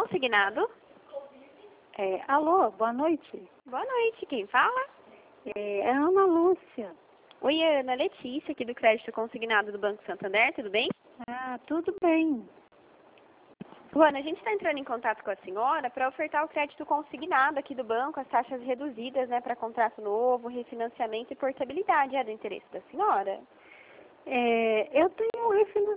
consignado. Alô, boa noite. Boa noite, quem fala? É a Ana Lúcia. Oi, Ana, Letícia, aqui do Crédito Consignado do Banco Santander, tudo bem? Ah, tudo bem. Ana, a gente está entrando em contato com a senhora para ofertar o crédito consignado aqui do banco, as taxas reduzidas, né, para contrato novo, refinanciamento e portabilidade. É do interesse da senhora? Eu tenho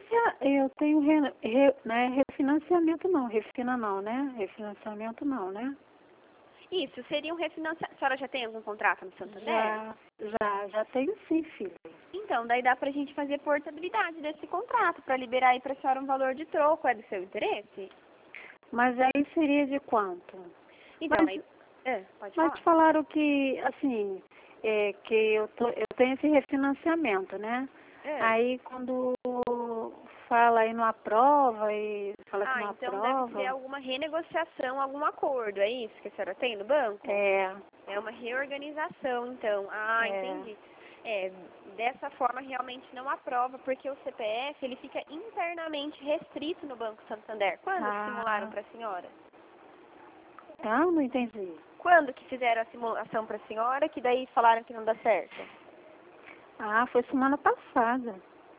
refinanciamento não, refinanciamento não, né? Isso, seria um refinanciamento. A senhora já tem algum contrato no Santander? Já tenho sim, filha. Então, daí dá pra gente fazer portabilidade desse contrato, para liberar aí pra senhora um valor de troco. É do seu interesse? Mas aí seria de quanto? Então, Mas, pode falar. mas falaram que, assim, que eu tenho esse refinanciamento, né? Aí quando fala aí não aprova e fala que não então aprova. deve ser alguma renegociação, algum acordo, é isso que a senhora tem no banco? É uma reorganização, então. Entendi. Dessa forma realmente não aprova, porque o CPF ele fica internamente restrito no Banco Santander. Quando simularam para a senhora? Não entendi. Quando que fizeram a simulação para a senhora, que daí falaram que não dá certo? Foi semana passada.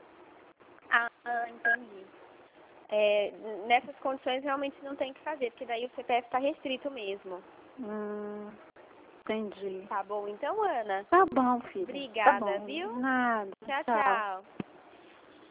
Entendi. Nessas condições realmente não tem que fazer, porque daí o CPF está restrito mesmo. Entendi. Tá bom, então, Ana? Tá bom, filha. Obrigada, tá bom. viu? Nada. Tchau, tchau.